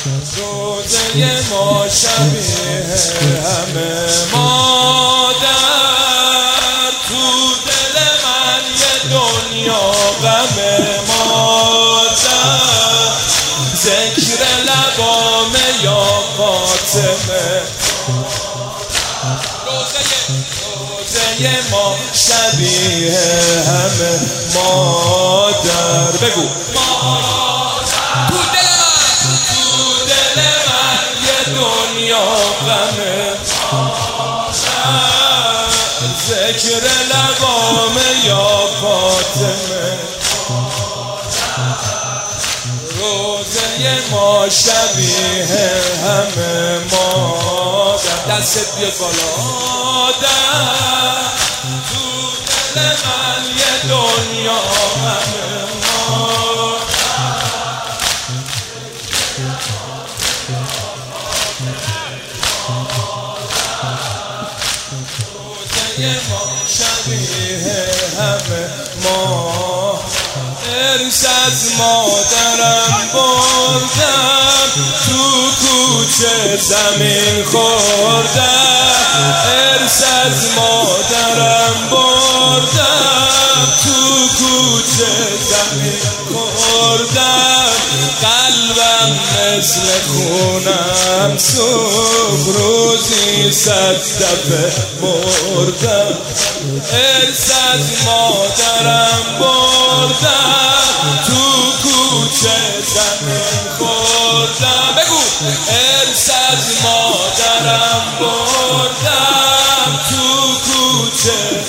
روزه ما شبیه همه مادر، تو دل من یه دنیا غم مادر، ذکر لبام یا فاطمه. روزه ما شبیه همه مادر. بگو دنیا غم ذکر لبام یا فاطمه. روزه ما شبیه همه مادر. دستت بیاد بالا. تو دل من یه دنیا غم مادر، ما شبیه همه ما. ارث از مادرم بردم، تو کوچه زمین خوردم. ارث از مادرم بردم، تو کوچه زمین خوردم. قلبم مثل خونم سوخت، روزی 100 دفعه مردم. ارث از مادرم بردم، تو کوچه زمین خوردم. بگو ارث از مادرم بردم، تو کوچه.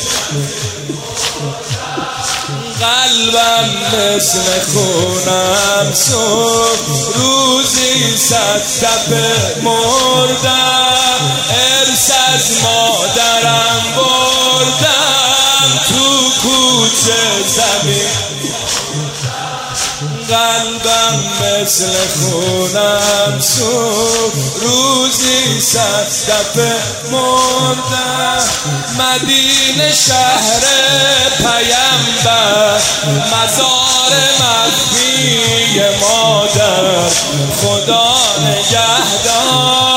قلبم مثل خونم سوخت، روزی 100 دفعه مردم. ارث از مادرم بردم، تو کوچه زمین. قلبم مثل خونم سوخت، روزی 100 دفعه مردم. مدینه شهر پیامبر، مزار مخفی مادر، خدا نگهدار.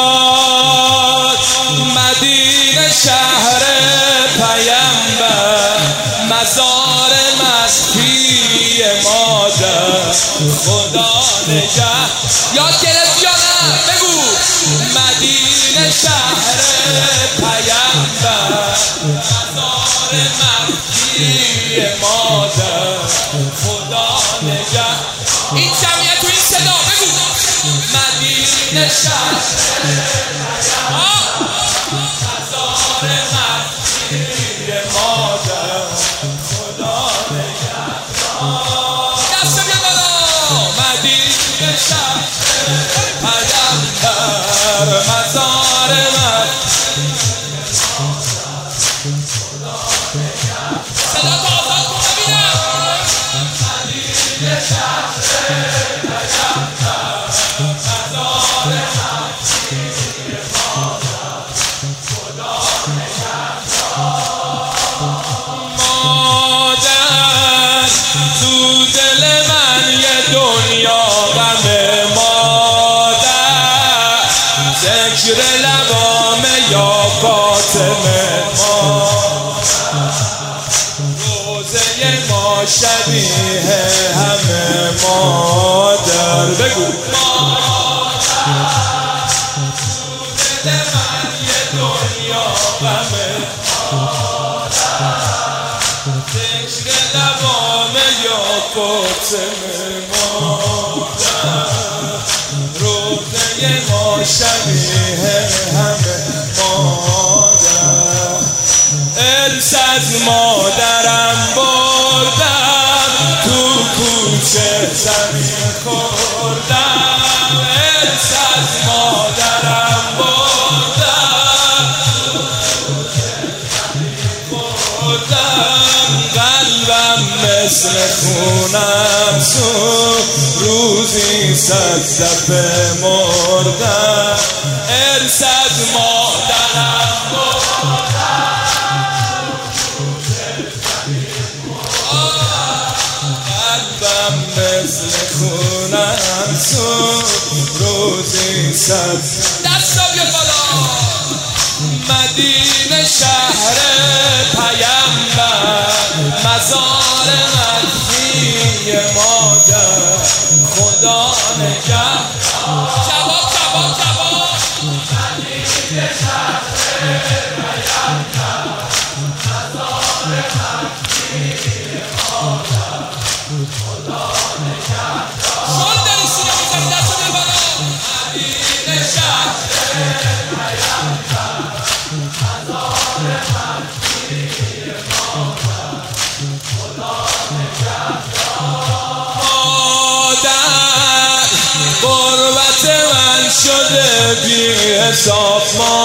مدینه شهر پیامبر، مزار مخفی مادر، خدا نگه. یاد گرفت یا نه؟ بگو مدینه شهر پیامبر، مزار مخفی مادر، خدا نگه. این جمعیت تو این صدا بگو مدینه شهر مزار مخفی مادر، خدا نگه. دست بیا بالا. مدینه شهر پیامبر، مزار مخفی. صدا تو آزاد کن ببینم. مدینه شهر پیامبر، مزار مخفی مادر، خدا نگهدار. مادر تو دل من یه دنیا غم مادر، ذکر لبام یا فاطمه. روزه ما شبیه همه مادر. بگو مادر تو دل من یه دنیا غم مادر، ذکر لبام یا فاطمه. مادر روزه ما شبیه همه مادر. ارث از مادرم بردم، تو کوچه زمین خوردم. ارث از مادرم بردم، قلبم مثل خونم سوخت، روزی 100 دفعه مردم. ارث از مادرم بردم، قلبم مثل خونم روزی صد دستا بیا بالا. مدینه شهر پیامبر، مزار مدفی مادر، خدا نگهدار. جواب جواب جواب. مدینه شهر پیامبر، مزار مدفی مادر، خدا نگهدار. شل داری سینه بزنی دستا بیا بالا. مدینه شهر پیامبر، مزار مدفی مادر، خدا نگهدار. مادر غربت من شده بی حساب،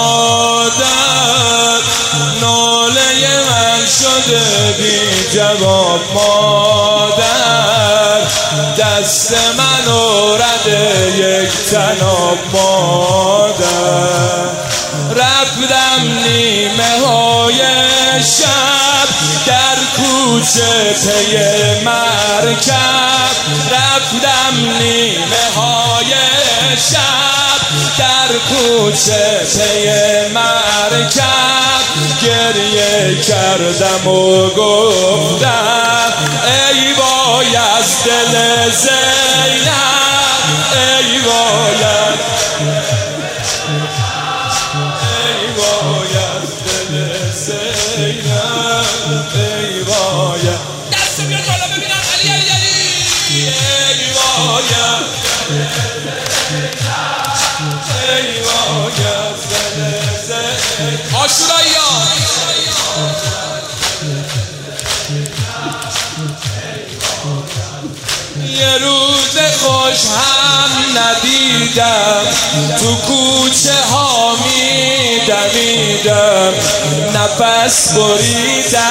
مادر ناله من شده بی جواب، مادر دست منو رده یک تناب، مادر رفتم نیمه های شب در کوچه پی مرکب، رفتم نیمه های شب در کوچه پی مرکب، گریه کردم و گفتم ای وای از دل زینب، ای وای از زینب، ای وای دستا بیا بالا ببینم. علی علی علی. ای وای ای وای از دل زینب. آشورایی ها. یه روز خوش هم ندیدم، تو کوچه ها می دویدم، نفس بریدم.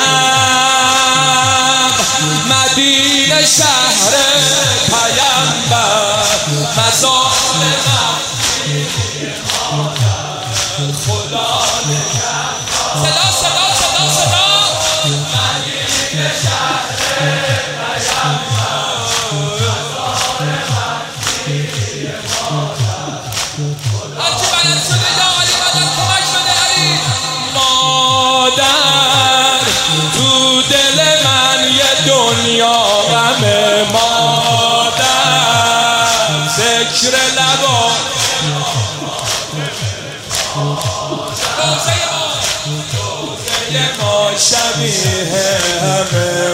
مدینه شهر پیامبر، مزار مدفی مادر، خدا نگهدار. صدا صدا صدا صدا. مدینه شهر پیامبر، هرچی بلد شده یا علی مدد کمک بده علی. مادر تو دل من یه دنیا غم، مادر ذکر لبا روزه ما شبیه همه،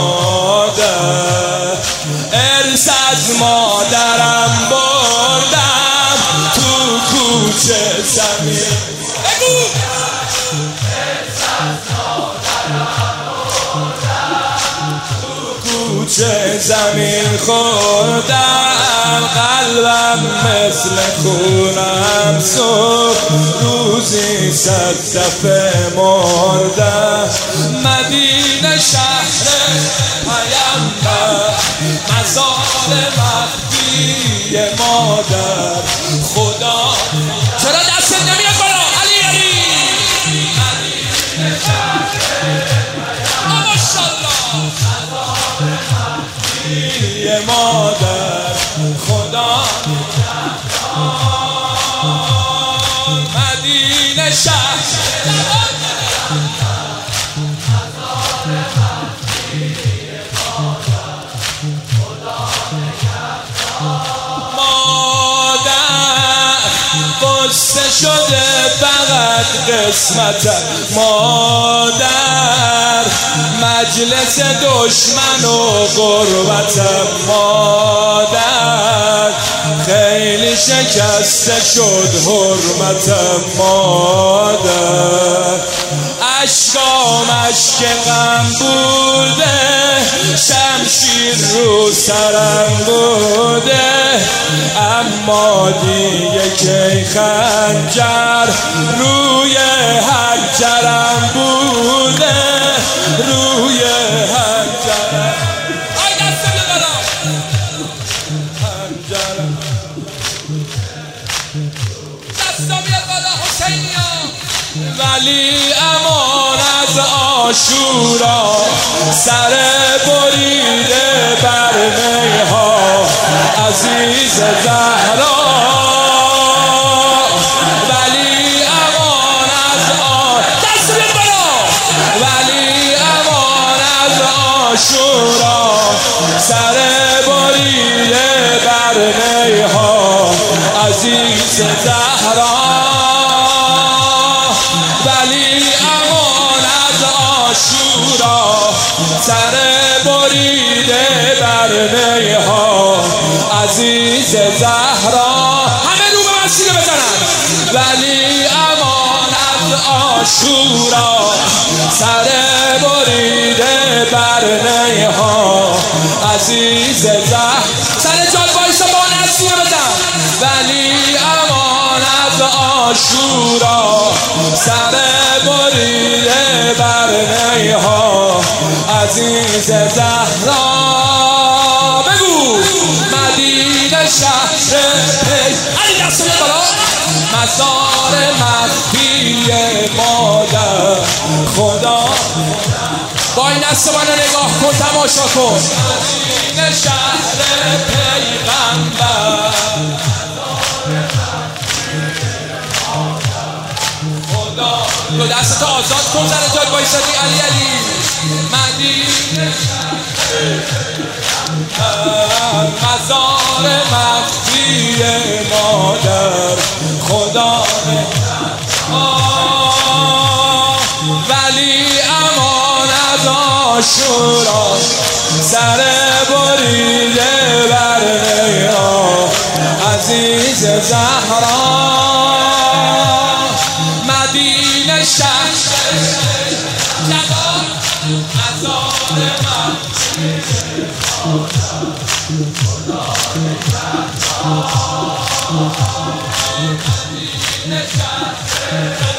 مادر ارث از مادرم بردم تو کوچه زمین. بگو. کوچه زمین خوردم، قلبم مثل خونم سوخت، روزی صد دفعه مردم. مدینه شهر پیامبر، مزار مخفی مادر، خدا چرا دست نمیاد بالا. علی علی. مدینه شهر ماشاءالله. یه مادر، خدا مدینه شهر قصه شده فقط قسمتم، مادر مجلس دشمن و غربتم، مادر خیلی شکسته شد حرمتم، مادر اشکام اشک غم بوده، شمشیر رو سرم بوده، اما دیگه کی خنجر روی حنجرم بوده، روی حنجرم. آی دست بیا بالا. حنجرم دستا بیا بالا حسینیا. ولی امان از عاشورا سر بریده بر میها عزیز زهرا ولی امان از دست بیاد بالا ولی امان از عاشورا سر بریده بر میها عزیز زهرا ولی امان از عاشورا سر بریده بر میها عزیز زهرا همه رو به مسیح بزنن ولی امان از عاشورا سر بریده بر میها عزیز زهرا سر جاد وایسا با نسیه بزن ولی امان از عاشورا سر بریده بر میها عزیز زهرا بگو مدینه شهر پی علی دست بیاد بالا مزار مخفی مادر خدا با این دست منو نگاه کن تماشا کن مدینه شهر پیغمبر خدا تو دست تو آزاد کن زن جای بایستادی علی علی مدینه مزار مخفی مادر خدا ولی امان از عاشورا سر بریده بر میها عزیز زهرا مدینه شهر مزار مدینه شهر